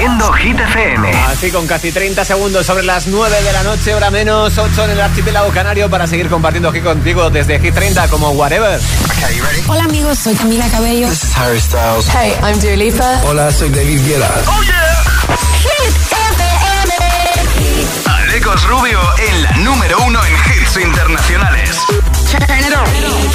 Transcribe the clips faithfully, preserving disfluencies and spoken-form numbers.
Haciendo Hit F M. Así con casi treinta segundos sobre las nueve de la noche, hora menos, ocho en el archipiélago canario, para seguir compartiendo Hit contigo desde Hit treinta como Whatever. Okay, you ready? Hola amigos, soy Camila Cabello. This is Harry Styles. Hey, I'm Dua Lipa. Hola, soy David Guetta. ¡Oh, yeah! Hit F M. Alecos Rubio en la número uno en hits internacionales. Turn it on.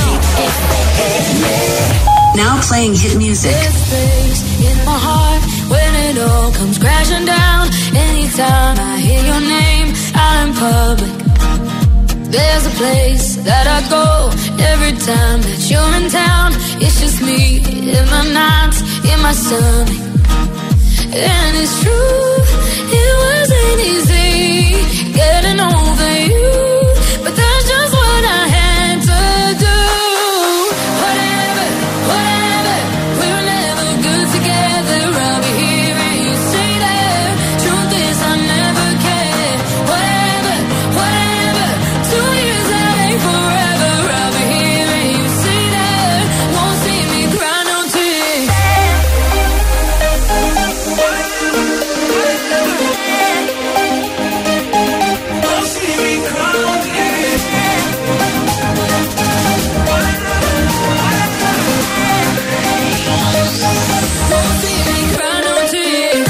Now playing hit music. In my heart, when it all comes crashing down, anytime I hear your name out in public, there's a place that I go every time that you're in town. It's just me in my nights, in my stomach. And it's true, it wasn't easy getting over you, but that's just what I had to do. Whatever, whatever, we were never good together. I'll be here and you say that. Truth is I never cared. Whatever, whatever, two years that ain't forever. I'll be here and you say that. Won't see me cry no tears. Won't see me cry no tears. Won't see me cry no tears.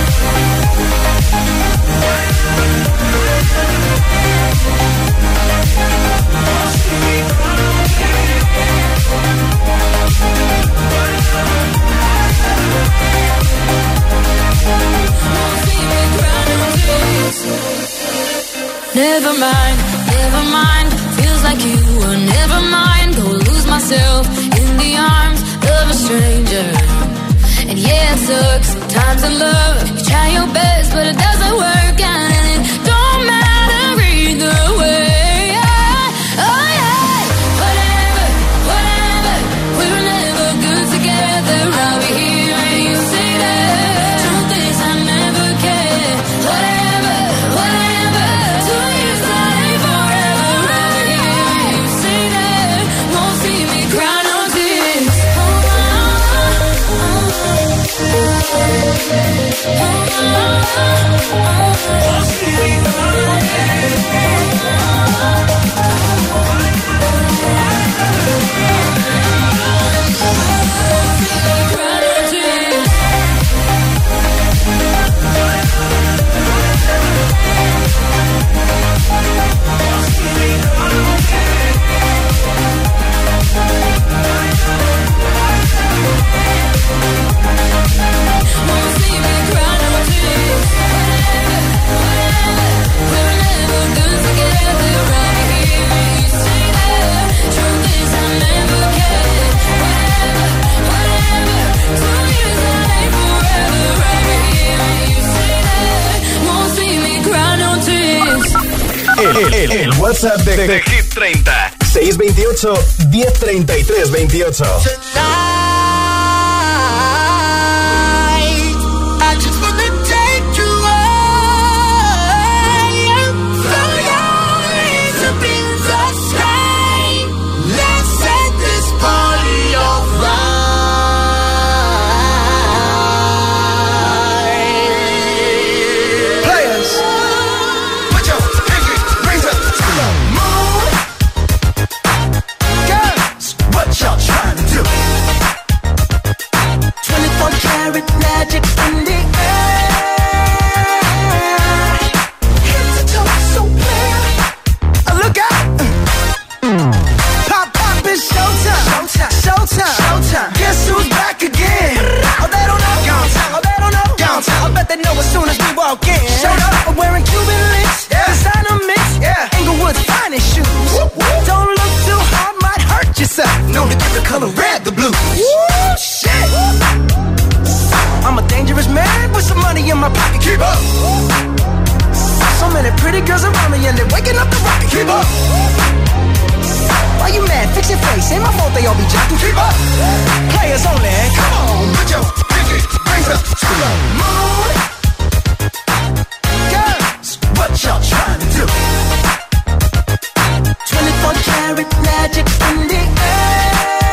Never mind, never mind. Feels like you were never mind. Go lose myself in the arms of a stranger. And yeah, it sucks sometimes in love. You try your best, but it doesn't work out, and it don't matter either way. Oh yeah, whatever, whatever. We were never good together. I'll be here and you say that. Truth is I never cared. Whatever, whatever. Two years that ain't forever. I'll be here and you say that. Won't see me cry no tears. Oh, oh, oh, oh. Won't see me cry no El, el, el WhatsApp de, de, de Hit treinta. seis veintiocho, diez treinta y tres veintiocho.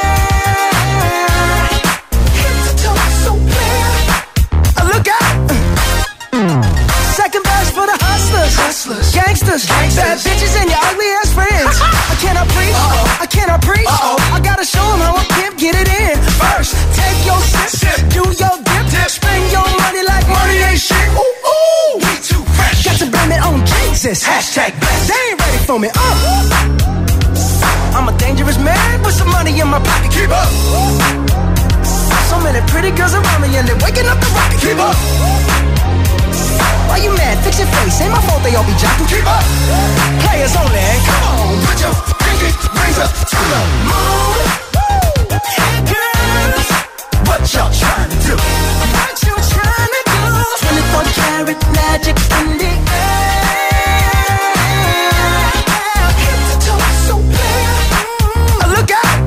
Look out! Bad bitches and your ugly ass friends. I cannot preach, Uh-oh. I cannot preach. Uh-oh. I gotta show them how a pimp get it in. First, take your sip, sip. Do your dip, dip. Spend your money like money ain't shit. Ooh, ooh, we too fresh. Got to blame it on Jesus. Hashtag blessed. They ain't ready for me. Uh. I'm a dangerous man with some money in my pocket. Keep up. So many pretty girls around me and they're waking up the rocket. Keep up. Why you mad? Fix your face. Ain't my fault they all be jocking. Keep up. Players only. Come on, put your pinky rings up to the moon. Girls, what y'all trying to do? What you trying to do? twenty-four karat magic in the air. Hit the toe so clear. Look out.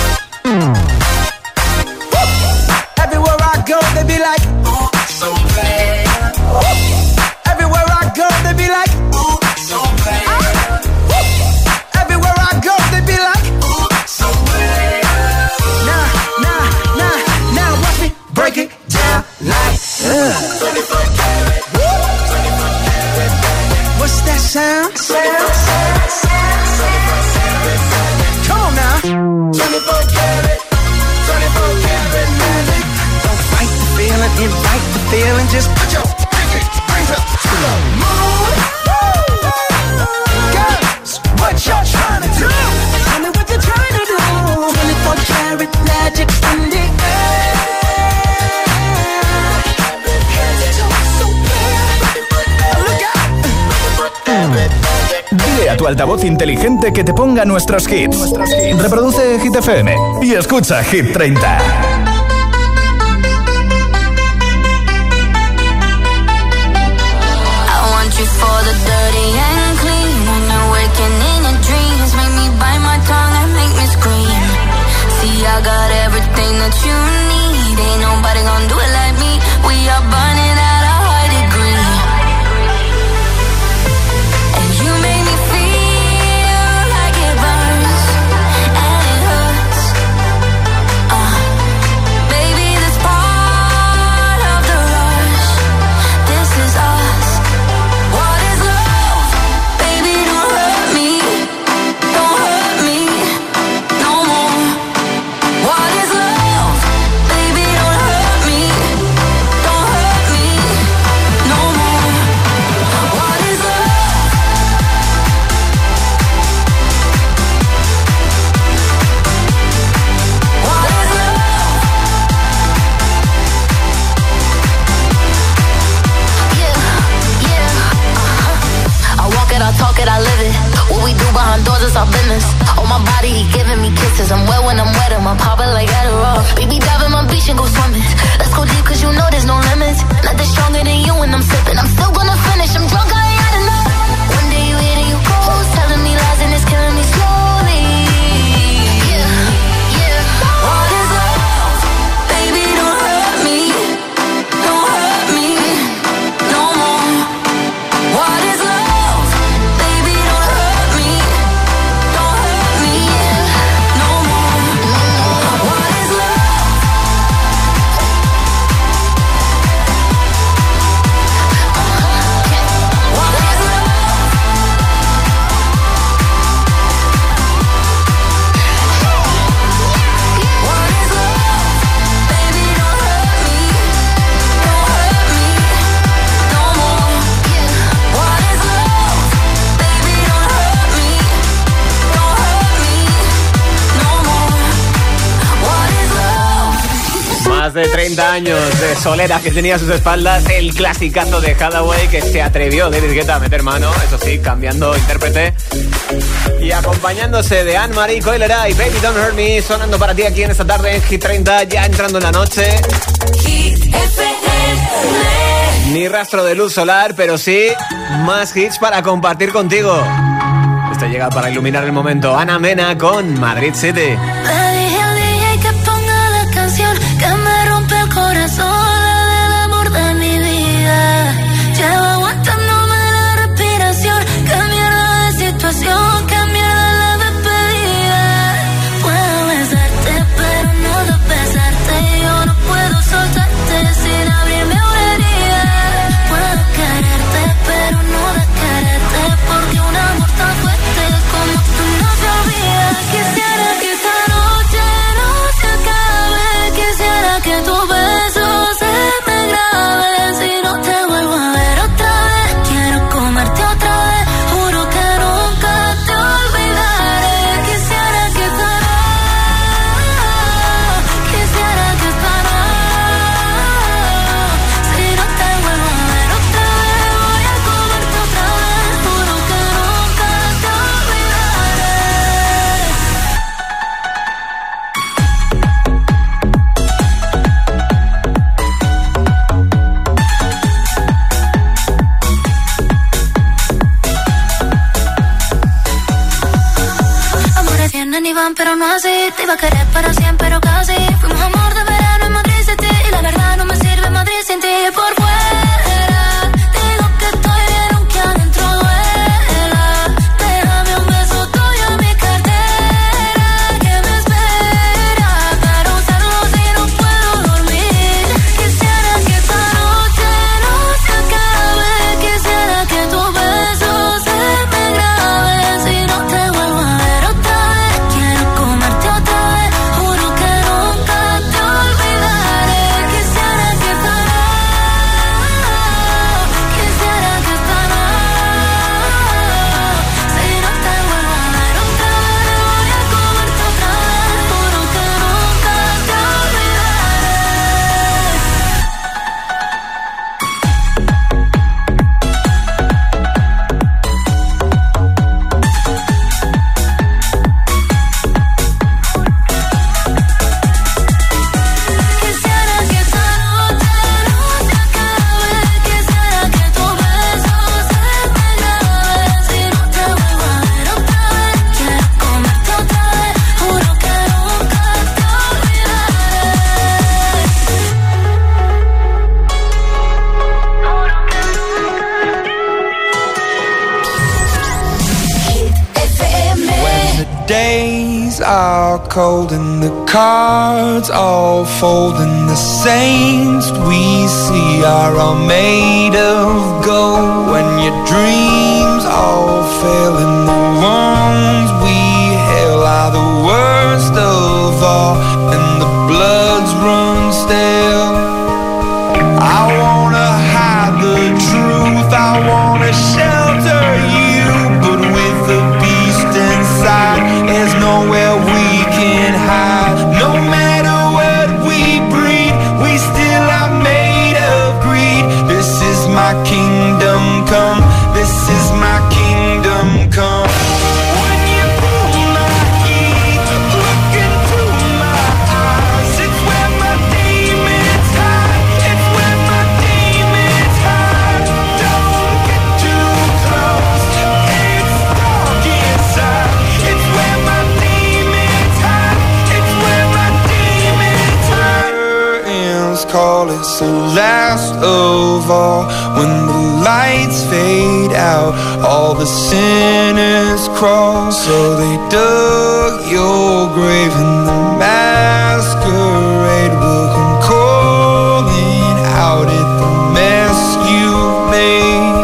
Everywhere I go, they be like, ooh, so bad. Everywhere I go, they be like, ooh, so bad. Everywhere I go, they be like, ooh, so bad. Nah, nah, nah, now watch me break it down like uh. twenty-four karat, twenty-four karat. What's that sound? Sound, sound, sound, sound. Come on now. twenty-four karat, twenty-four karat magic. Don't fight the feeling, invite the feeling. Just put your pinky rings up to the moon. Girls, what y'all trying to do? Tell me what you're trying to do. twenty-four karat magic in the air. Look out. Dile a tu altavoz inteligente que te ponga nuestros hits. Reproduce Hit F M y escucha Hit treinta. You for the dirty and clean. When you're waking in your dreams, make me bite my tongue and make me scream. See, I got everything that you need. Ain't nobody gonna do it like me. We are burning at a high degree. And you make me feel like it burns and it hurts. Uh, baby, this part of the rush. This is us. What is love? Baby, don't hurt me. Don't hurt me no more. What is love? Baby, don't hurt me. Don't hurt me no more. What is love? What is love? Yeah, yeah. I walk it, I talk it, I live it. What we do behind doors is our business. On my body, he giving me kisses. I'm wet when I'm wet, I'm popping like Adderall. Baby, dive in my beach and go swimming. Let's go deep, cause you know there's no limits. Nothing stronger than you when I'm sipping. I'm still gonna finish, I'm drunk, I ain't had enough. One day you hit and you close, telling me lies and it's killing me slowly. Yeah, yeah. What is love? Baby, don't hurt me. Don't hurt me no more. What is love? Baby, don't hurt me. Don't hurt me no more. What is love? What is love? What is love? Baby, don't hurt me. Don't hurt me no more. What is love? Baby, don't hurt me. Don't hurt me no more. What is love? Más de treinta años de solera que tenía a sus espaldas, el clasicazo de Hathaway que se atrevió David Guetta a meter mano, eso sí, cambiando intérprete y acompañándose de Anne-Marie Coilera y Baby Don't Hurt Me, sonando para ti aquí en esta tarde en Hit treinta, ya entrando en la noche. Hit F M. Ni rastro de luz solar, pero sí más hits para compartir contigo. Esto llega para iluminar el momento. Ana Mena con Madrid City. Le dije al D J que ponga la canción que me rompe el corazón, la del amor de mi vida. Llevo aguantándome la respiración. Qué mierda de situación, qué mierda la despedida. Puedo besarte, pero no de besarte. Yo no puedo soltarte sin abrirme una herida. Puedo quererte, pero no de quererte, porque un amor plan, pero no así. Te iba a querer para siempre, pero casi. Fuimos amor de verano en Madrid City. Y la verdad no me sirve Madrid sin ti. Por fuera digo que estoy bien aunque adentro duela. Déjame un beso tuyo en mi cartera que me espera para usarlo si no puedo dormir. Quisiera que esta noche no se acabe. Quisiera que tu beso se me grabe. Si no te vuelvo a ver otra vez, quiero comerte otra vez. Juro que nunca te olvidaré. Quisiera que esta noche, quisiera que esta noche, si no te vuelvo a ver otra vez, voy a comerte otra vez. Juro que nunca te quisiera que esta noche no se acabe. Quisiera que tu beso se me grabe. Si no te vuelvo a ver otra vez, quiero comerte otra vez. Juro que nunca te When the days are cold and the cards all fold and the saints we see are all made of gold. When your dreams all fail and the ones we hail are the worst of all and the bloods run stale. I wanna hide the truth, I wanna shelter you, but with the beast inside, there's nowhere we can hide. No matter what we breed, we still are made of greed. This is my kingdom come, this is my kingdom come. When you pull my heat, look into my eyes, it's where my demons hide, it's where my demons hide. Don't get too close, it's dark inside, it's where my demons hide, it's where my demons hide. Curtains call, it's the last of all. When the lights fade out, all the sinners crawl. So they dug your grave and the masquerade will come calling out at the mess you made.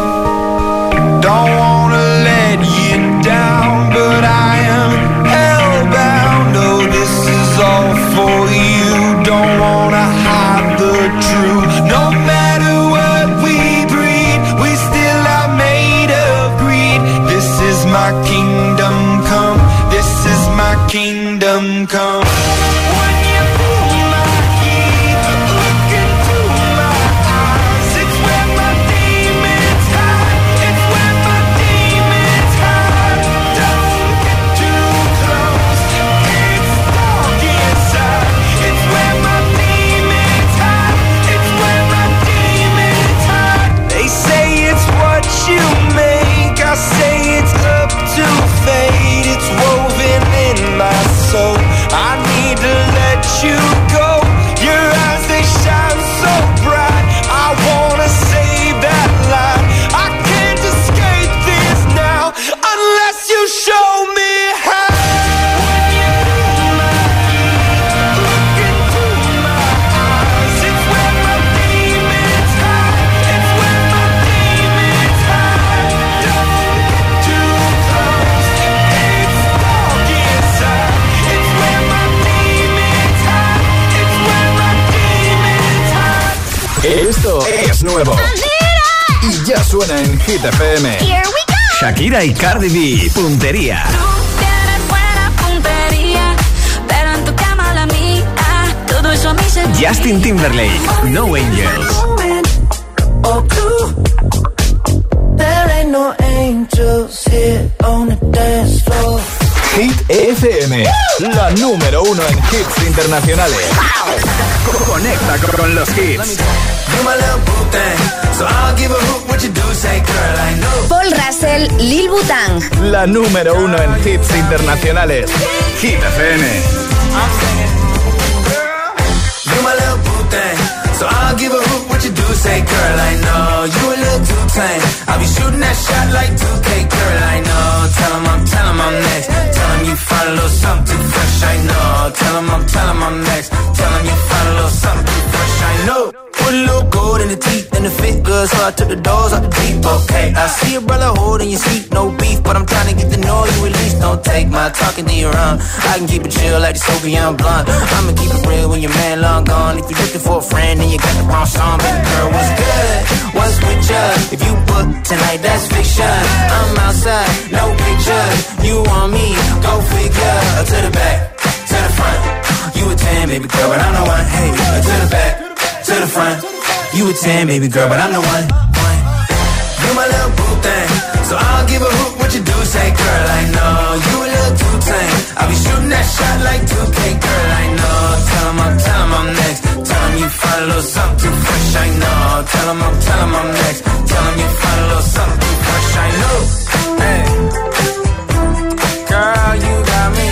Don't wanna let you down, but I am hellbound. Oh, this is all for you. Don't wanna hide the truth. No matter what we breed, we still are made of greed. This is my kingdom come, this is my kingdom come. When you pull my heat, look into my eyes, it's where my demons hide, it's where my demons hide. Don't get too close, it's dark inside, it's where my demons hide, it's where my demons hide. They say it's what you make, I say it's up to fate. It's woven in my soul, I need to let you go. Your eyes, they shine so bright, I wanna save that light. I can't escape this now, unless you show me how. When you pull my heat, look into my eyes, it's where my demons hide, it's where my demons hide. Don't get too close, it's dark inside, it's where my demons hide, it's where my demons hide. Esto es nuevo y ya suena en Hit F M. Here we go. Shakira y Cardi B, puntería. Tú tienes buena puntería, pero en tu cama la mía, todo eso a mí se me Justin Timberlake, No Angels. Oh, cool. There ain't no angels here on the dance floor. Hit F M, la número uno en hits internacionales. Conecta con los hits. Paul Russell, Lil Butang. La número uno en hits internacionales. Hit F M. So I'll give a hoot what you do, say girl, I know you a little too tame. I'll be shooting that shot like two K, girl, I know. Tell him I'm, tell him I'm next. Tell him you find a little something too fresh, I know. Tell him I'm, tell him I'm next. Tell him you find a little something too fresh, I know. Put a little gold in the teeth and the fit good, so I took the doors out the deep, okay. I see your brother holding your seat, no beef, but I'm trying to get to know you at least. Don't take my talking to your own. I can keep it chill like the Soviet blunt. I'ma keep it real when your man long gone. If you're looking for a friend and you got the wrong song, baby girl, what's good? What's with you? If you book tonight, that's fiction. I'm outside, no pictures. You want me? Go figure. To the back, to the front. You a ten, baby girl, but I'm the one. Hey, to the back, to the front. You a ten, baby girl, but I'm the one. one. You my little boo thing, so I'll give a hoot what you do, say girl, I know. You a little too tame. I'll be shooting that shot like two K, girl, I know. Tell him I'm, tell him I'm next. Tell him you find a little something too fresh, I know. Tell him I'm, tell him I'm next. Tell him you find a little something too fresh, I know. Hey, girl, you got me.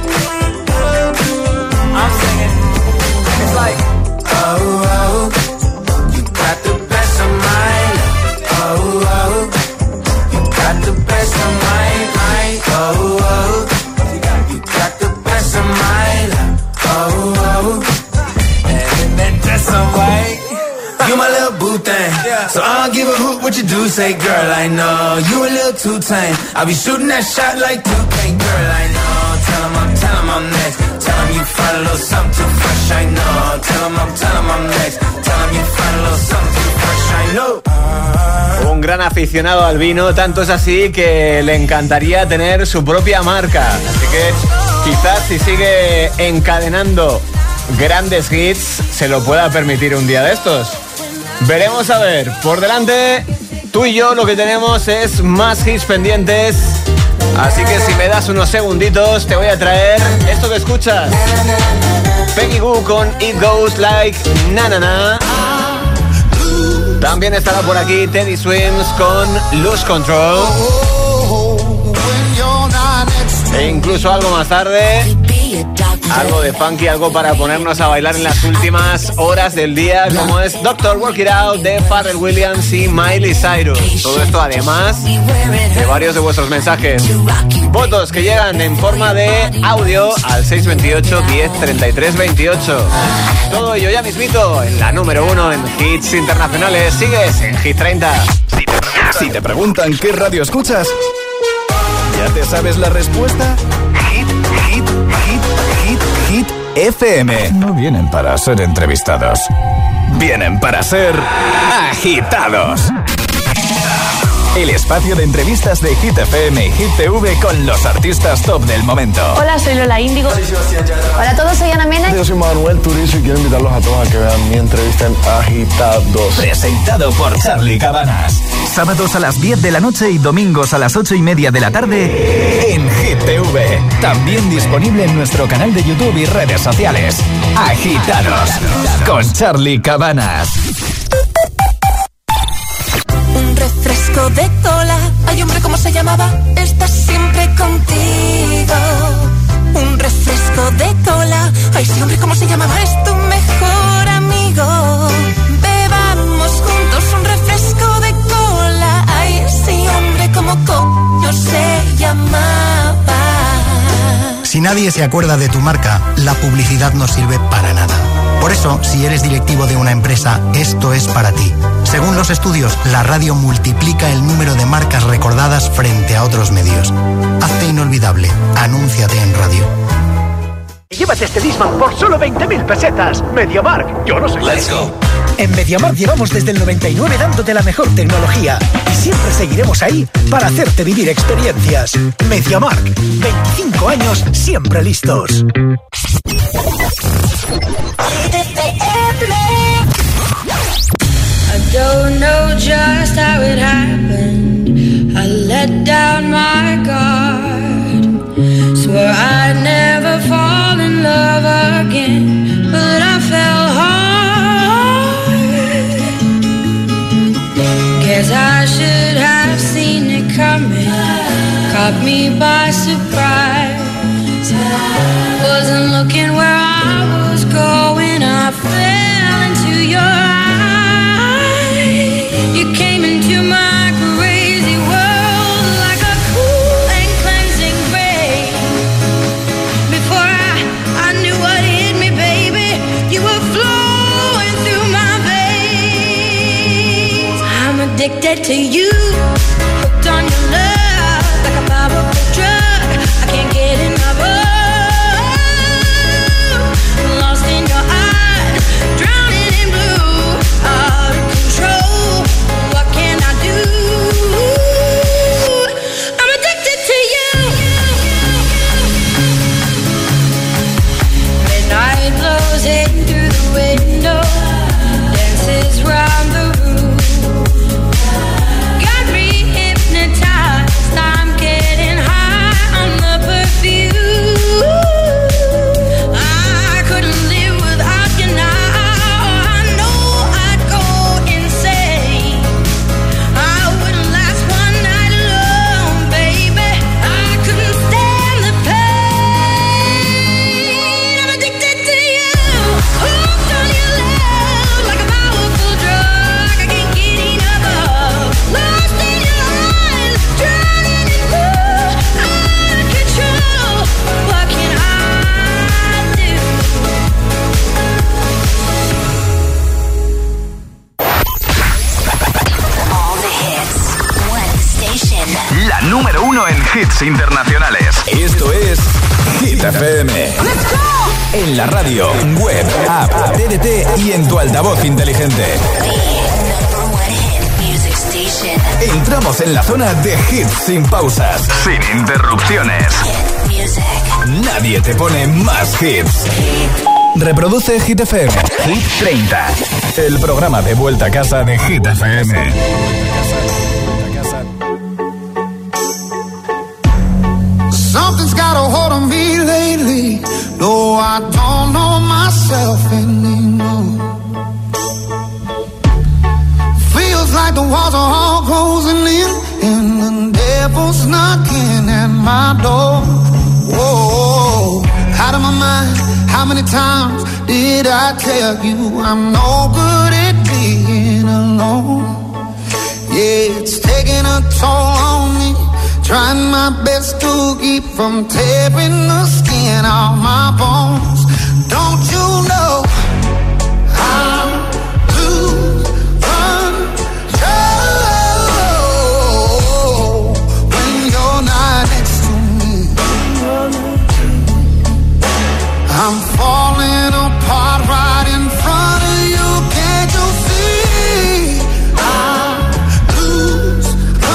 I'm singing. It's like, oh, oh, you got the best of mine. Oh, oh, you got the best of mine. mine. Oh, oh, you got the best of mine. Oh, oh, and in that dress I'm white. You my little boo thing, so I'll give a hoot what you do, say girl, I know. You a little too tame. I'll be shooting that shot like two K, girl, I know. Tell him I'm, tell him I'm next. Tell him you find a little something too fresh, I know. Tell him I'm, tell him I'm next. Tell him you find a little something too fresh, I know. Un gran aficionado al vino, tanto es así que le encantaría tener su propia marca. Así que quizás si sigue encadenando grandes hits, se lo pueda permitir un día de estos. Veremos a ver. Por delante, tú y yo lo que tenemos es más hits pendientes. Así que si me das unos segunditos, te voy a traer esto que escuchas. Peggy Gou con It Goes Like Na Na Na. También estará por aquí Teddy Swims con Lose Control. E incluso algo más tarde, algo de funky, algo para ponernos a bailar en las últimas horas del día, como es Doctor Work It Out de Pharrell Williams y Miley Cyrus. Todo esto además de varios de vuestros mensajes. Votos que llegan en forma de audio al seis veintiocho, diez, treinta y tres, veintiocho. Todo ello ya mismito en la número uno en hits internacionales. Sigues en Hit treinta. Si te, si te preguntan qué radio escuchas, ¿ya te sabes la respuesta? Hit, hit, hit, hit, hit F M. No vienen para ser entrevistados, vienen para ser agitados. El espacio de entrevistas de Hit F M y Hit T V con los artistas top del momento. Hola, soy Lola Índigo. Hola a todos, soy Ana Mena. Yo soy Manuel Turizo y quiero invitarlos a todos a que vean mi entrevista en Agitados. Presentado por Charlie Cabanas. Sábados a las diez de la noche y domingos a las ocho y media de la tarde en Hit T V. También disponible en nuestro canal de YouTube y redes sociales. Agitados con Charlie Cabanas. Un refresco de cola. Ay, hombre, ¿cómo se llamaba? Está siempre contigo. Un refresco de cola. Ay, sí, hombre, ¿cómo se llamaba? Es tu mejor amigo. Bebamos juntos un refresco de cola. Ay, sí, hombre, ¿cómo coño se llamaba? Si nadie se acuerda de tu marca, la publicidad no sirve para nada. Por eso, si eres directivo de una empresa, esto es para ti. Según los estudios, la radio multiplica el número de marcas recordadas frente a otros medios. Hazte inolvidable. Anúnciate en radio. Llévate este Discman por solo veinte mil pesetas. MediaMarkt. Yo no sé. Let's go. En MediaMarkt llevamos desde el noventa y nueve dándote la mejor tecnología y siempre seguiremos ahí para hacerte vivir experiencias. MediaMarkt. veinticinco años siempre listos. I don't know just how it happened. I let down my guard. So should have seen it coming, caught me by surprise. Wasn't looking where I was going, I fell into your eyes. You came into my crazy world like a cool and cleansing rain. Before I, I knew what hit me, baby, you were flowing through my veins. I'm addicted to you, hooked on your love like a powerful drug. I can't get enough of. Lost in your eyes, drowning in blue, out of control. What can I do? I'm addicted to you. Midnight blows in through the window, dances round the room. Got me hypnotized, I'm getting high on the perfume. I couldn't live without you now, I know I'd go insane. I wouldn't last one night alone, baby, I couldn't stand the pain. I'm addicted to you, hooked on your love like a powerful drug. I can't get enough of. Lost in your eyes, drowning in blue, out of control. What can I do? All the hits, one station. La número uno en hits internacionales. Esto es Hit F M. En la radio, web, app, T D T y en tu altavoz inteligente. Number one hit music station. Entramos en la zona de hits sin pausas, Sin interrupciones. Hit music. nadie te pone más hits. Reproduce Hit F M. Hit treinta. El programa de vuelta a casa de Hit F M. Something's got a hold on me lately. No, I don't know myself anymore. Feels like the walls are all closing in, and the devil's knocking at my door. Whoa, out of my mind. How many times did I tell you I'm no good at being alone? Yeah, it's taking a toll on me. Trying my best to keep from tearing the skin off my bones. Don't you know I'm lose control when you're not next to me? I'm falling apart right in front of you. Can't you see? I lose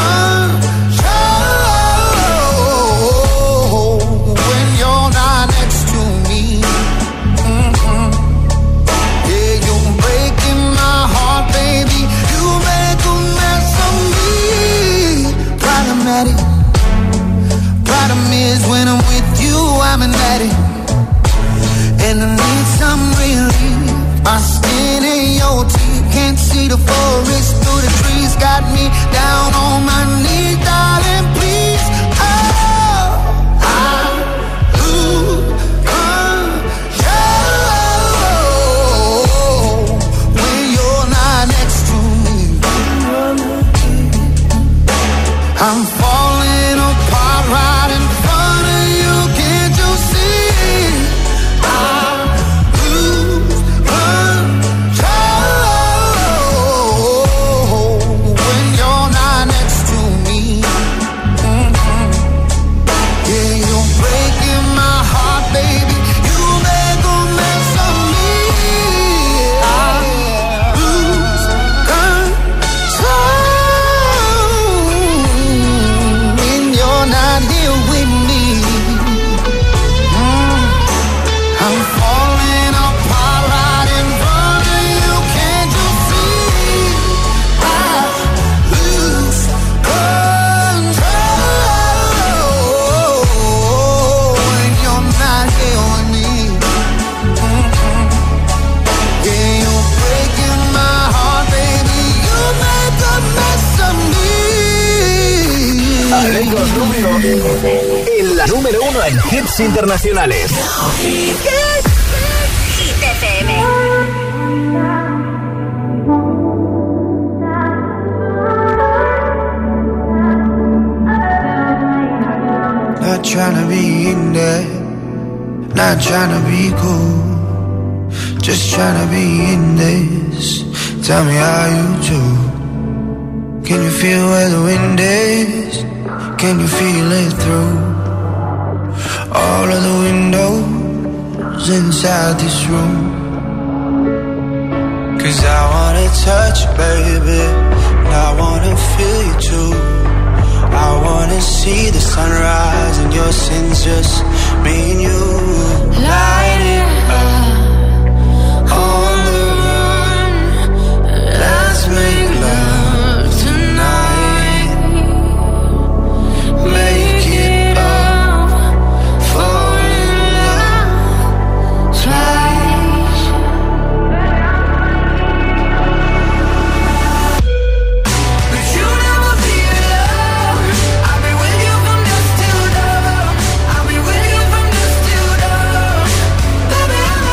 control when you're not next to me. Mm-hmm. Yeah, you're breaking my heart, baby. You make a mess of me. Problematic. Problem is when I'm with you, I'm an addict. And I need some relief. My skin and your teeth. Can't see the forest through the trees. Got me down on my knees, darling, please. Oh, I lose control when you're not next to me. I'm falling apart right in front of you. Can't you see? I lose control when you're not next to me. Récord número en la número uno en hits internacionales. Hit F M. Not trying to be in there, not trying to be cool, just trying to be in this. Tell me how you do. Can you feel where the wind is? Can you feel it through all of the windows inside this room? 'Cause I wanna touch you, baby, and I wanna feel you too. I wanna see the sunrise and your sins, just me and you. Light it up on the run. Let's make love tonight. Make it up, fall in love twice. But you never be alone. I'll be with you from dusk till dawn. I'll be with you from dusk till dawn. Baby, I'm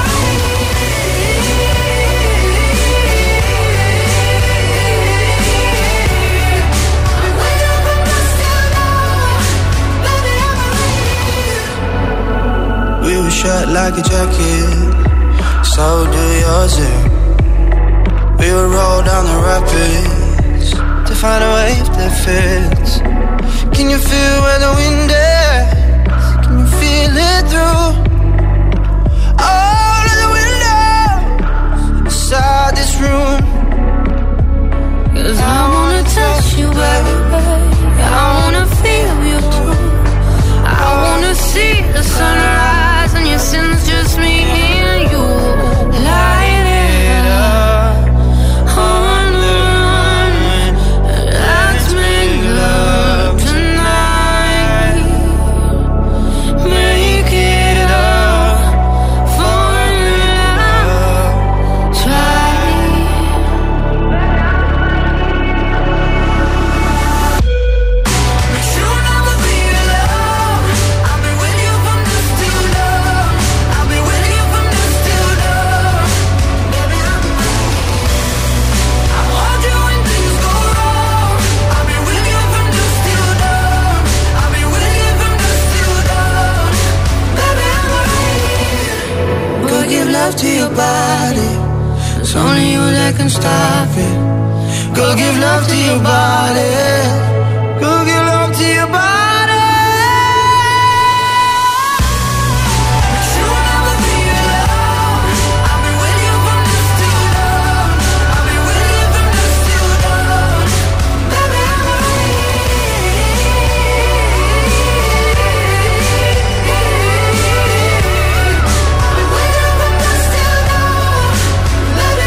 we were shut like a jacket, so do yours. eh? We would roll down the rapids to find a wave that fits. Can you feel where the wind is? Can you feel it through all of the windows inside this room? 'Cause I wanna touch you, baby, I wanna feel you too. I wanna see the sunrise and your sins, just me and you. Light it up on the run. Let's make love tonight. Make it up, fall in love twice. But you'll never be alone. I'll be with you from dusk till dawn. I'll be with you from dusk till dawn. Baby, I'm I'll hold you when things go wrong. I'll be with you from dusk till dawn. I'll be with you from dusk till dawn. Baby, I'm go give love to your body. It's only you that can stop it. Go give love to your body. Go give love to your body. But you'll never be alone. I'll be with you from dusk till dawn. I'll be with you from dusk till dawn. Baby, I'm I'll be with you from dusk till dawn. Baby,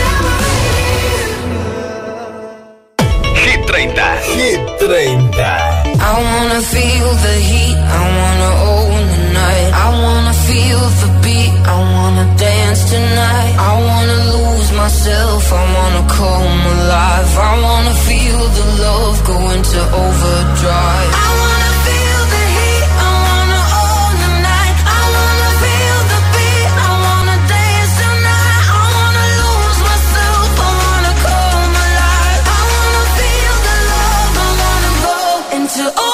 I'm Hit treinta. Hit treinta. I wanna feel the heat, I wanna own the night. I wanna feel the beat, I wanna dance tonight. I wanna lose myself, I wanna come alive. I wanna feel the love go into overdrive. I wanna feel the heat, I wanna own the night. I wanna feel the beat, I wanna dance tonight. I wanna lose myself, I wanna come alive. I wanna feel the love, I wanna go into overdrive.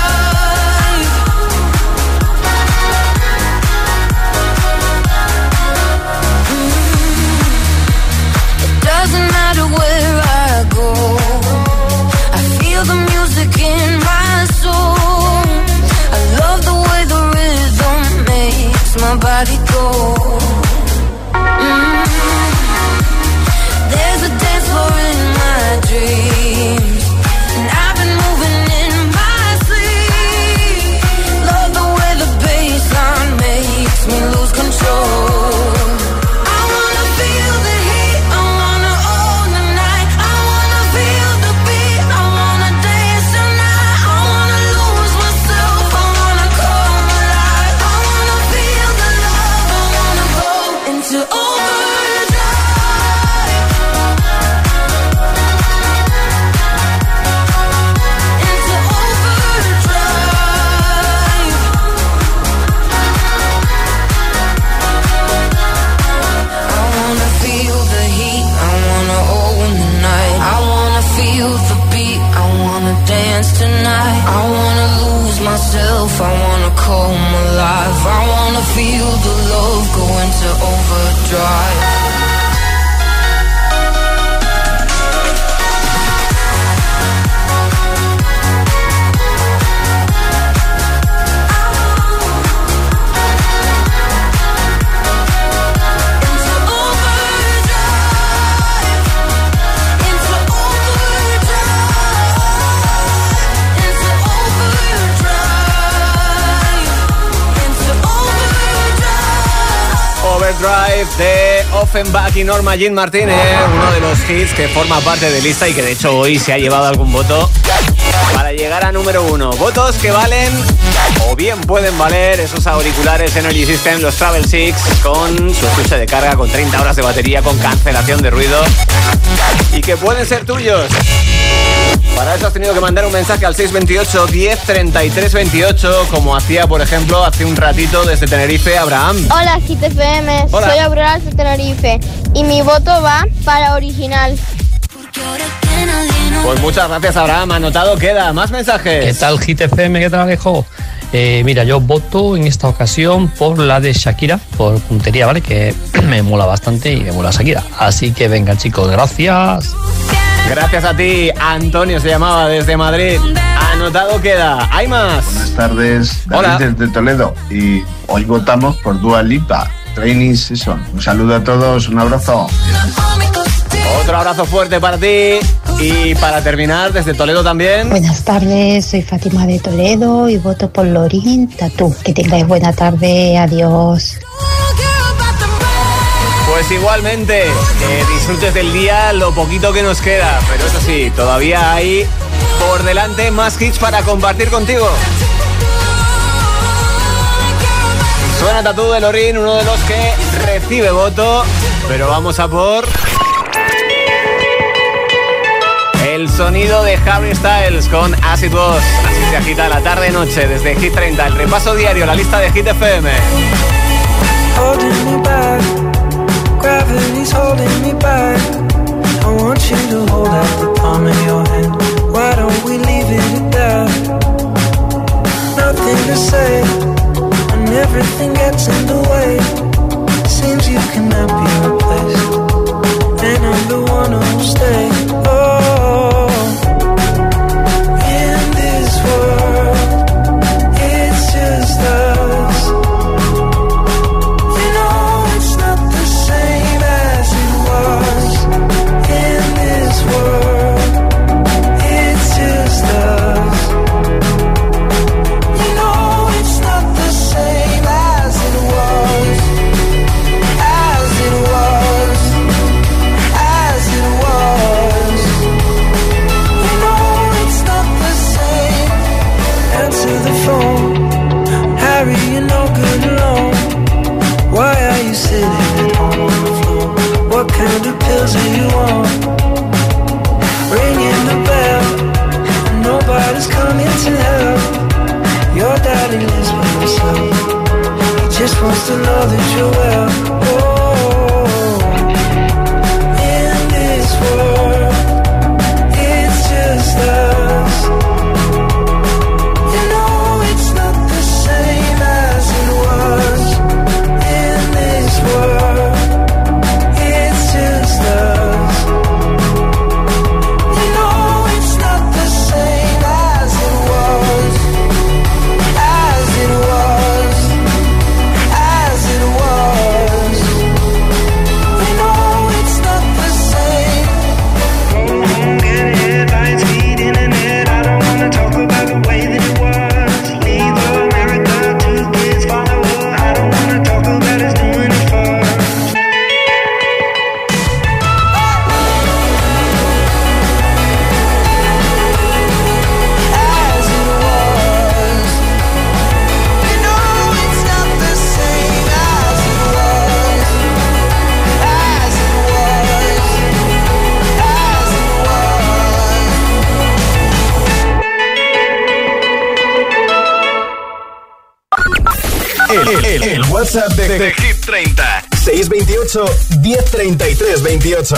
Into overdrive. myself, I wanna come alive. I wanna feel the love go into overdrive. Overdrive de Offenbach y Norma Jean Martínez, uno de los hits que forma parte de lista y que de hecho hoy se ha llevado algún voto para llegar a número uno. Votos que valen o bien pueden valer esos auriculares Energy System, los Travel Six, con su estuche de carga, con treinta horas de batería, con cancelación de ruido y que pueden ser tuyos. Para eso has tenido que mandar un mensaje al seis veintiocho, diez, treinta y tres veintiocho, como hacía, por ejemplo, hace un ratito desde Tenerife, Abraham. Hola, Hit F M. Hola. Soy Aurora de Tenerife y mi voto va para original. Pues muchas gracias, Abraham. Anotado queda. Más mensajes. ¿Qué tal, Hit F M? ¿Qué tal, Alejo? Eh, mira, yo voto en esta ocasión por la de Shakira, por puntería, ¿vale? Que me mola bastante y me mola Shakira. Así que venga, chicos, gracias. Gracias a ti, Antonio se llamaba desde Madrid. Anotado queda. ¿Hay más? Buenas tardes, David. Hola. Desde Toledo. Y hoy votamos por Dua Lipa, Training Season. Un saludo a todos, un abrazo. Otro abrazo fuerte para ti. Y para terminar, desde Toledo también. Buenas tardes, soy Fátima de Toledo y voto por Lorin Tatú. Que tengáis buena tarde, adiós. Pues igualmente, que disfrutes del día lo poquito que nos queda. Pero eso sí, todavía hay por delante más hits para compartir contigo. Suena Tatú de Lorin, uno de los que recibe voto. Pero vamos a por el sonido de Harry Styles con As It Was. Así se agita la tarde-noche desde Hit treinta. El repaso diario, la lista de Hit F M. Gravity's holding me back. I want you to hold out the palm of your hand. Why don't we leave it at that? Nothing to say, and everything gets in the way. Seems you cannot be replaced, and I'm the one who'll stay. Oh, in this world, it's just us. Pills are you on? Ringing the bell, and nobody's coming to help. Your daddy lives by himself. He just wants to know that you're well. Oh, in this world, it's just us. You know it's not the same as it was. In this world. El, el, el WhatsApp de, de Hit treinta. seis veintiocho, diez treinta y tres veintiocho.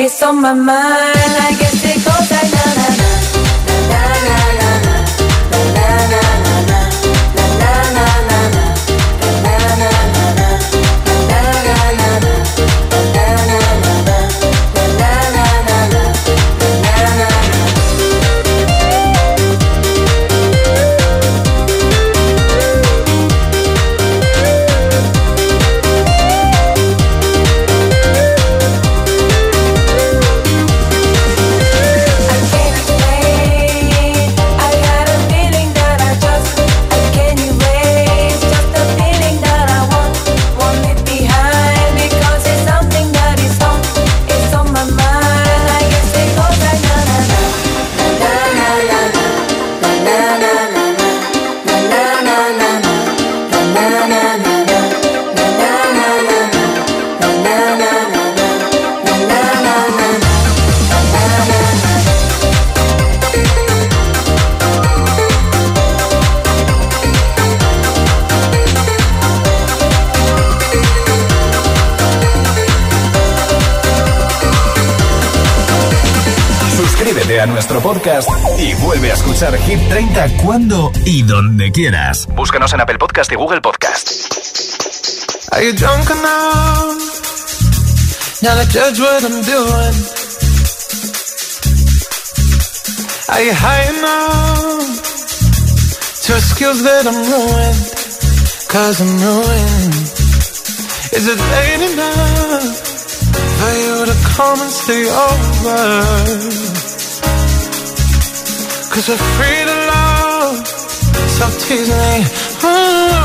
It's on my mind. I guess it goes like na na na na na na na na na na na na na na. A nuestro podcast y vuelve a escuchar Hit treinta cuando y donde quieras. Búscanos en Apple Podcast y Google Podcast. Are you drunk enough now to judge what I'm doing? Are you high enough to excuse that I'm ruined? Cause I'm ruined. Is it late enough for you to come and stay over? Cause we're free to love, so tease me. Ooh.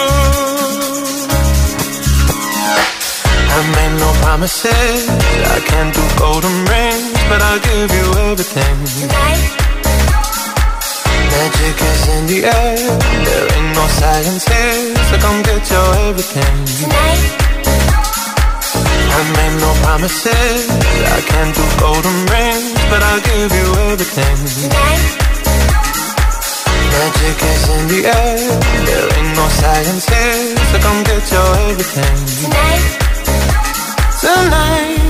I made no promises, I can't do golden rings, but I'll give you everything. Tonight. Magic is in the air, there ain't no science here, so come get your everything. Tonight. I made no promises, I can't do golden rings, but I'll give you everything. Tonight. Magic is in the air, there ain't no science here, so come get your everything. Tonight. Tonight.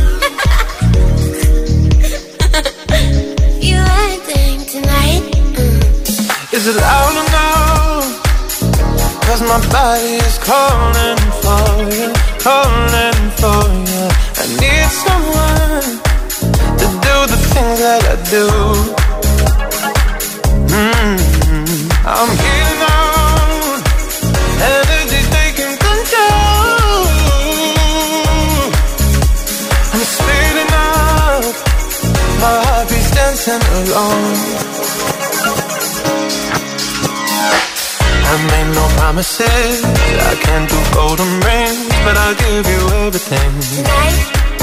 You acting tonight. Mm. Is it loud enough? Cause my body is calling for you, calling for you. I need someone to do the things that I do. Mm-hmm. I'm here now, energy taking control. I'm speeding up, my heart beats dancing alone. I made no promises, I can't do golden rings, but I'll give you everything. Tonight.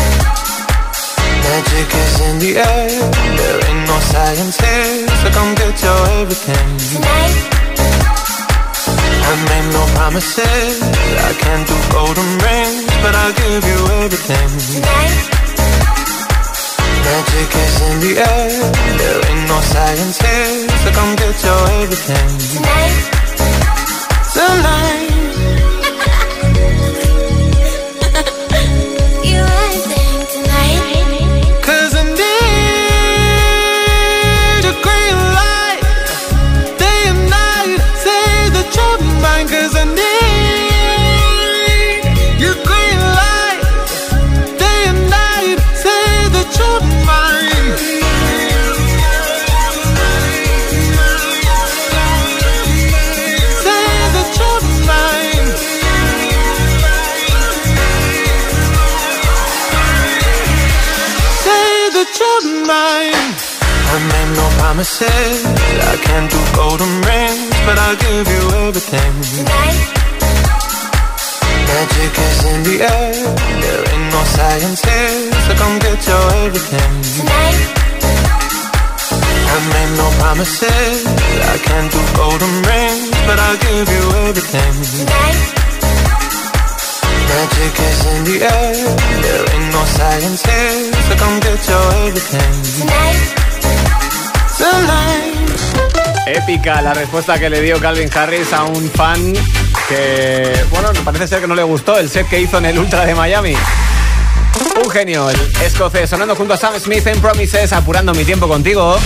Magic is in the air, there ain't no science here, so come get your everything. Tonight. I made no promises, I can't do golden rings, but I'll give you everything. Tonight. Magic is in the air, there ain't no science here, so come get your everything. Tonight. Tonight. You acting tonight. Cause I need a green light, day and night, say that you're mine. Cause I need your green light, day and night, say that you're mine. Mine. I made no promises, I can't do golden rings, but I'll give you everything. Tonight. Magic is in the air, there ain't no science here, so come get your everything. Tonight. I made no promises, I can't do golden rings, but I'll give you everything. Tonight. Magic is in the air, there ain't no science here, so come get your everything. Tonight. Tonight. Épica la respuesta que le dio Calvin Harris a un fan que, bueno, parece ser que no le gustó el set que hizo en el Ultra de Miami. Un genio, el escocés, sonando junto a Sam Smith en Promises, apurando mi tiempo contigo.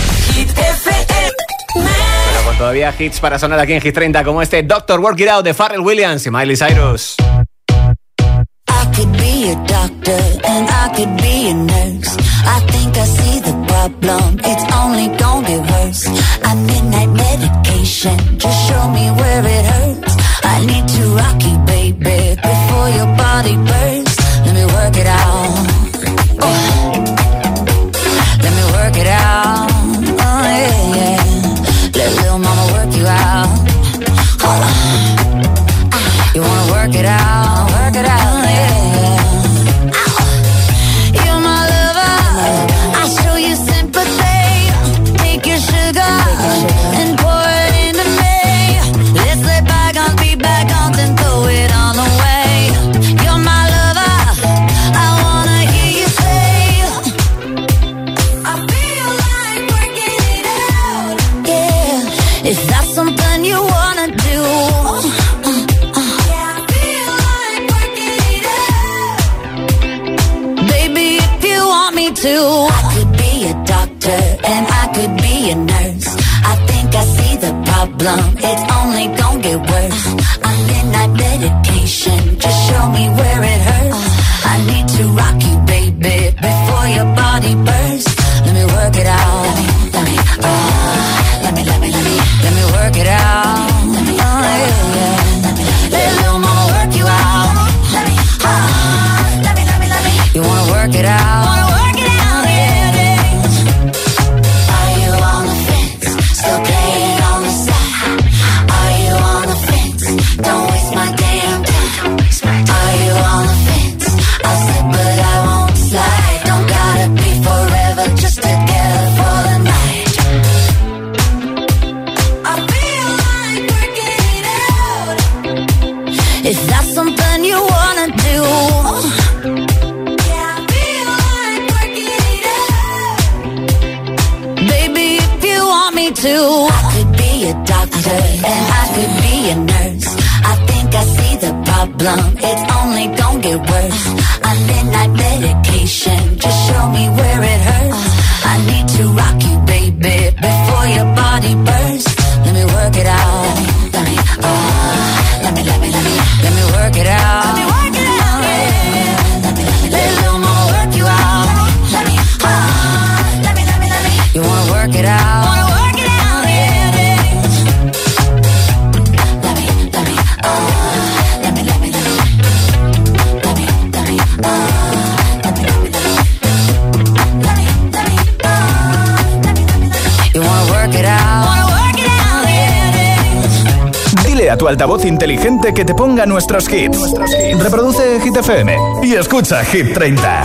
Pero con todavía hits para sonar aquí en Hit treinta, como este Doctor Work It Out de Pharrell Williams y Miley Cyrus. I could be a doctor and I could be a nurse. I think I see the problem, it's only gonna get worse. I'm midnight medication, just show me where it hurts. I need to rock you, baby, before your body bursts. Let me work it out. Oh. Let me work it out. Oh yeah, yeah. Let little mama work you out. Oh. You wanna work it out, work it out, yeah. And pour it into me. Let's lay bygones be bygones and throw it on the way. You're my lover, I wanna hear you say I feel like working it out. Yeah, if that's something you wanna do. Yeah, I feel like working it out. Baby, if you want me to. I could be a doctor and I could be a nurse. I think I see the problem, it's only gonna get worse. I'm midnight medication, just show me where it hurts. I need to rock you, baby, before your body bursts. Let me work it out. Let me, let me, uh, let me, let me, let me, let me work it out. Let me, oh, yeah, yeah. Let me, let little mama work you out. Let me, uh, let me, let me, let me. You wanna work it out? Wanna work it out, yeah, yeah. Are you on the fence? Still playing on the side. Are you on the fence? Don't waste my damn time. Are you on the fence? I'll sit but I won't slide. Don't gotta be forever, just together for the night. I feel like working it out. If that's something you wanna do. Yeah, I feel like working it out. Baby, if you want me to. I could be a doctor and I could be a nurse. I think I see the problem, it's only gonna get worse. I'm midnight medication, just show me where it hurts. I need to rock you, baby, before your body bursts. Let me work it out. Let me, uh, let me, let me, let me, let me work it out. Let me work it out, yeah. Let me, let me, let little mama work you out. Let me, uh, let me, let me, let me. You wanna work it out? Wanna work it out, yeah, yeah. Let me, let me, uh, let me, let me, let me. Let me, let me, uh, let me, let me, let me. Let me, let me, uh, let me, let me, let me. You wanna work it out? Wanna work it out, yeah, yeah. Dile a tu altavoz inteligente que te ponga nuestros hits. Reproduce Hit F M y escucha Hit treinta.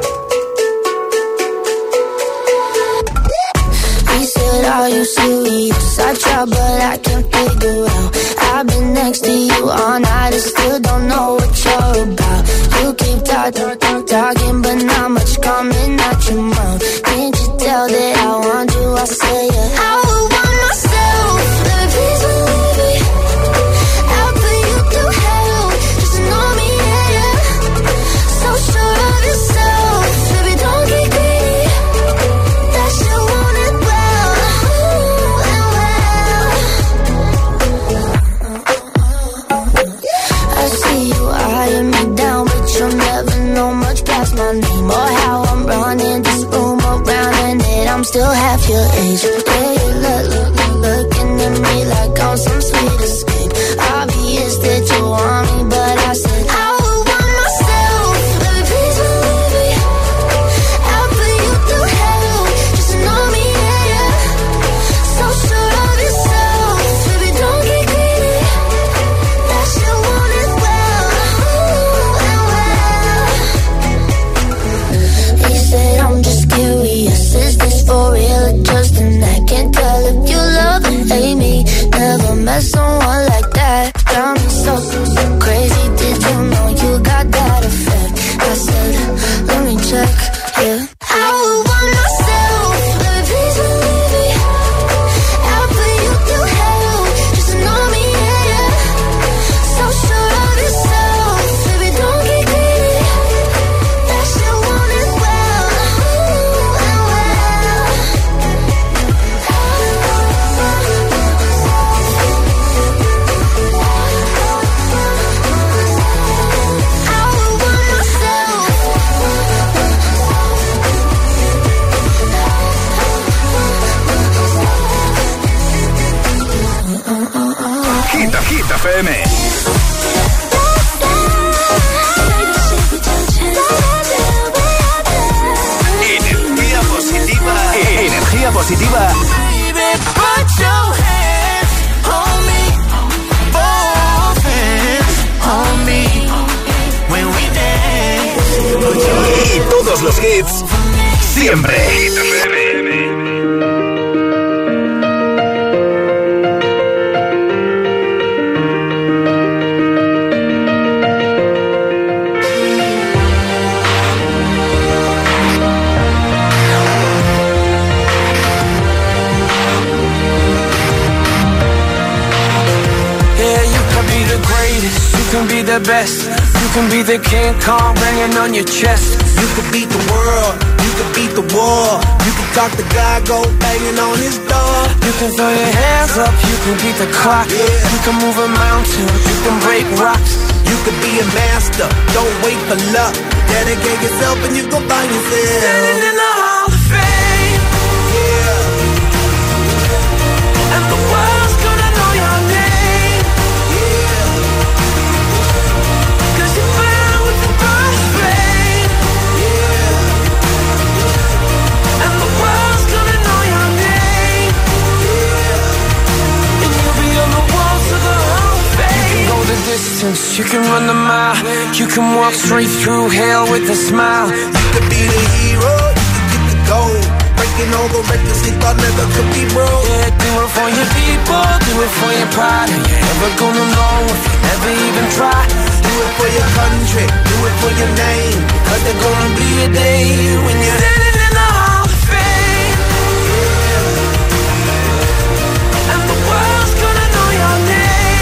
Are you serious? I try but I can't figure out. I've been next to you all night and still don't know what you're about. You keep talking, talking but not much coming out your mouth. Can't you tell that I want you? I say yeah. I would want myself. Let me please believe it. I'll put you through hell. Just know me, yeah, yeah. So sure of yourself. Baby, don't get greedy. That you want it well. I see you eyeing me down, but you'll never know much past my name or how I'm running this room around, and that I'm still half your age. Yeah, you look, look, look, looking at me like I'm some sweet escape. Obvious that you want me, but I said I would want myself. Let me please believe it. I'll put you through hell. Just know me, yeah, yeah. So sure of yourself. Baby, don't get greedy. That you want it well, and well. He said I'm just curious. Is this for real or just an act? Todos los hits, siempre. You can be the best. You can be the King Kong banging on your chest. You can beat the world. You can beat the war. You can talk the guy, go banging on his door. You can throw your hands up. You can beat the clock. Yeah. You can move a mountain. You can break rocks. You can be a master. Don't wait for luck. Dedicate yourself and you go find yourself. Standing in the Hall of Fame. Yeah. And the world's gonna know your name. Distance. You can run the mile. You can walk straight through hell with a smile. You can be the hero. You can get the gold. Breaking all the records they thought never could be broke. Yeah, do it for your people. Do it for your pride. And you're never gonna know if you never even try. Do it for your country. Do it for your name. Cause there's gonna be a day when you're standing in the Hall of Fame. Yeah. And the world's gonna know your name.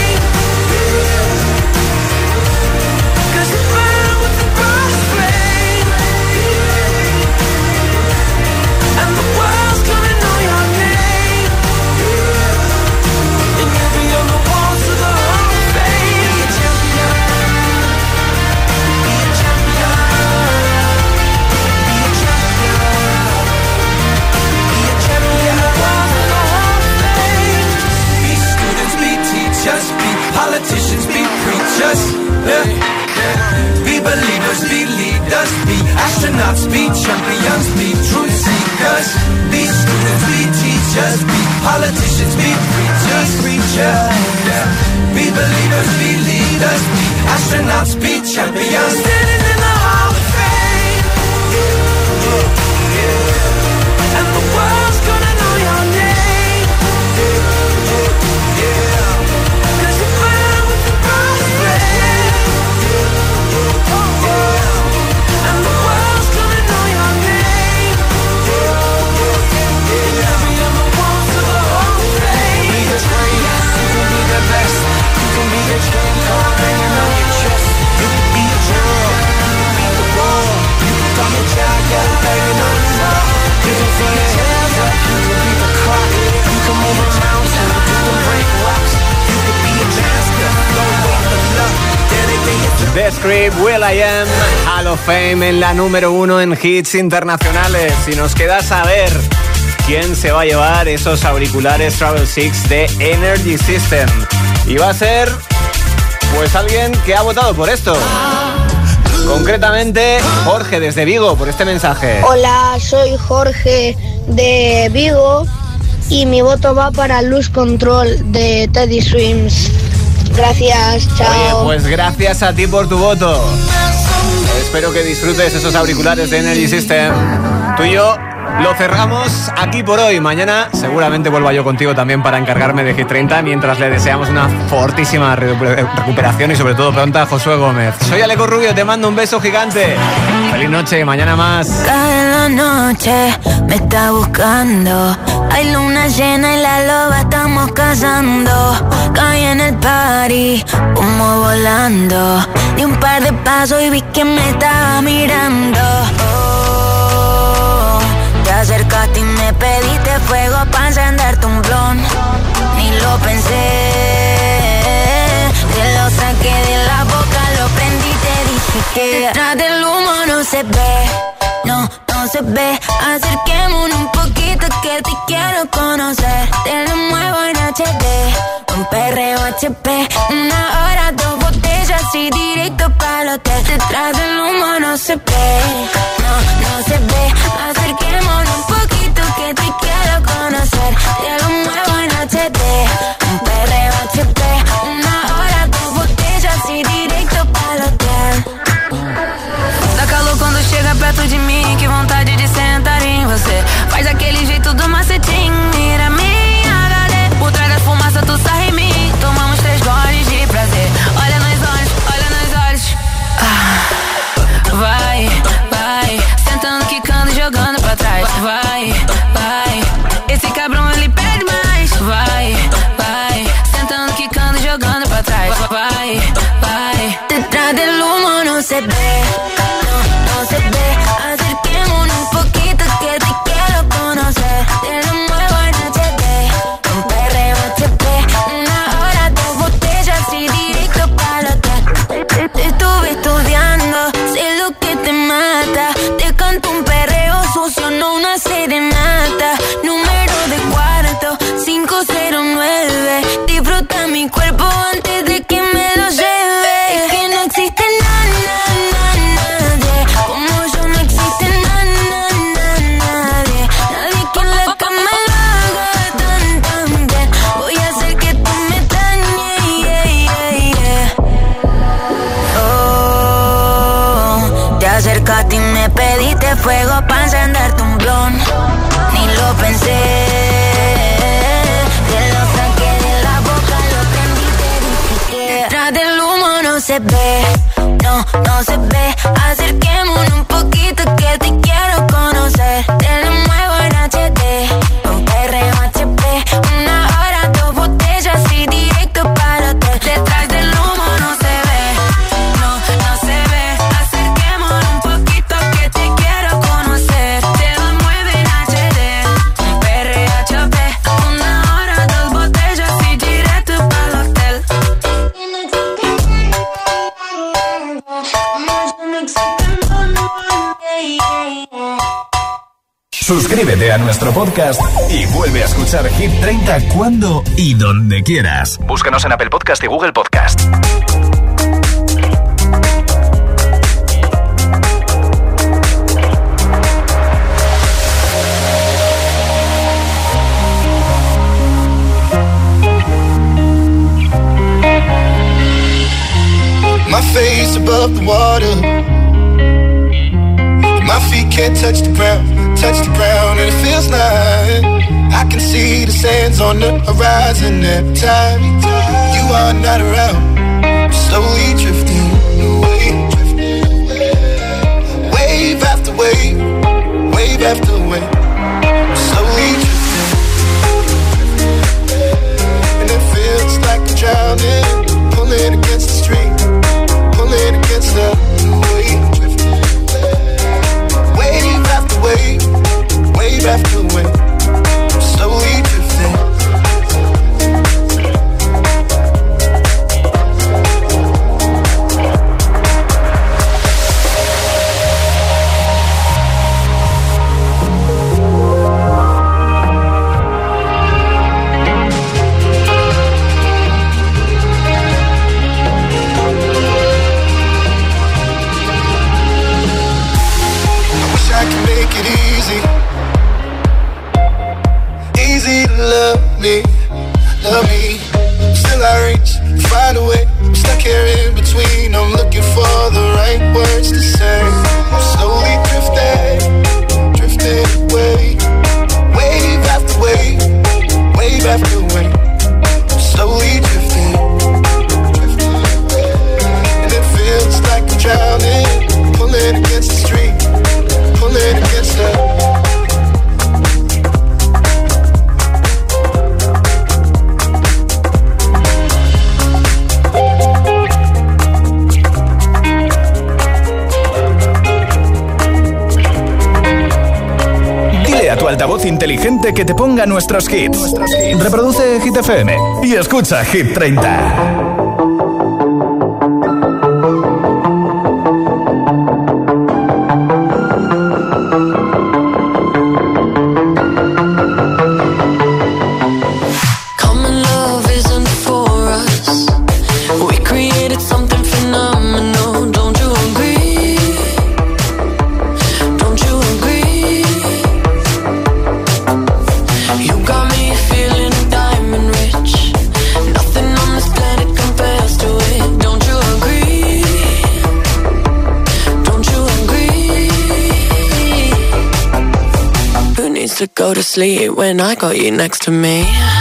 Politicians be preachers, yeah, yeah. Be believers, be leaders, be astronauts, be champions, be truth seekers. Be students, be teachers, be politicians, be preachers, preachers, yeah. Be believers, be leaders, be astronauts, be champions. Standing in the Hall of Fame, yeah, yeah, yeah. And the world's gonna know your name, yeah, yeah, yeah. The Script, Will I Am, Hall of Fame en la número uno en hits internacionales. Y nos queda saber quién se va a llevar esos auriculares Travel Six de Energy System. Y va a ser, pues, alguien que ha votado por esto. Concretamente, Jorge desde Vigo, por este mensaje. Hola, soy Jorge de Vigo y mi voto va para Lose Control de Teddy Swims. Gracias, chao. Oye, pues gracias a ti por tu voto. Espero que disfrutes esos auriculares de Energy System. Tú y yo lo cerramos aquí por hoy. Mañana seguramente vuelva yo contigo también para encargarme de Hit treinta, mientras le deseamos una fortísima recuperación y sobre todo pronta a Josué Gómez. Soy Aleco Rubio, te mando un beso gigante. Feliz noche, mañana más. Cada noche me está buscando. Hay luna llena y la loba estamos cazando. Caí en el party, humo volando. Di un par de pasos y vi que me estaba mirando. Oh, te acercaste y me pediste fuego para encenderte un blon. Ni lo pensé, te lo saqué de la boca, lo prendí, te dije que detrás del humo no se ve, no, no se ve. Acerquémonos un poquito que te quiero conocer. Te lo muevo en H D, un perreo H P. Una hora, dos botellas y directo para el hotel. Detrás del humo no se ve, no, no se ve. Acerquémonos un poquito que te quiero conocer. Te lo muevo en H D, un perreo H P. Una hora, dos botellas y directo para el hotel. Da calor cuando chega perto de mim, que vontade de sentar em você. Faz aquele jeito do macetinho, mira minha H D. Por trás da fumaça tu sarra em mim, tomamos três goles de prazer. Olha nos olhos, olha nos olhos. Ah, vai, vai, sentando, quicando, jogando pra trás. Vai, vai, esse cabrão ele pede mais. Vai, vai, sentando, quicando, jogando pra trás. Vai, vai, detrás del humo no se ve, no, no se ve. Acerquémonos un poquito que te quiero conocer. Te lo muevo en H D, con perreo H P. Una hora, dos botellas y directo para el hotel. Te, te estuve estudiando, sé lo que te mata. Te canto un perreo sucio, no una serenata. Número de cuarto, cinco cero nueve. Disfruta mi cuerpo antes de que me lo lleve. Es que no existe nada, nada, nadie como yo, no existe nada, nada, nadie. Nadie que en la cama lo haga tan, tan bien. Voy a hacer que tú me dañes, yeah, yeah, yeah. Oh, te acercaste y me pediste fuego pa' encenderte un blon. Ni lo pensé. Te lo saqué de la boca, lo prendí, te dije que detrás del humo no se ve, no, no se ve. Acerquémonos un poquito que te quiero conocer. Te lo muevo en H D, con perreo H P. Una hora, dos botellas y directo para el hotel. Detrás del humo no se ve, no, no se ve. Acerquémonos un poquito que te quiero conocer. Te lo muevo en H D, con perreo H P. Una hora, dos botellas y directo para el hotel. Suscríbete a nuestro podcast y vuelve a escuchar Hit treinta cuando y donde quieras. Búscanos en Apple Podcast y Google Podcast. My face above the water, my feet can't touch the ground, touch the ground, and it feels like I can see the sands on the horizon every time you are not around. I'm slowly drifting away, wave after wave, wave after wave. I'm slowly drifting, and it feels like I'm drowning, pulling against the stream, pulling against the wave. Wave after wave, wave after wave, I'm slowly drifting. I can make it easy, easy to love me, love me. Still I reach, find a way. I'm stuck here in between. I'm looking for the right words to say. I'm slowly drifting, drifting away. Wave after wave, wave after wave. I'm slowly drifting, and it feels like I'm drowning, pulling against the stream. Pulling against her. Dile a tu altavoz inteligente que te ponga nuestros hits. Reproduce Hit F M y escucha Hit treinta. You got me feeling diamond rich. Nothing on this planet to go to sleep when I got you next to me.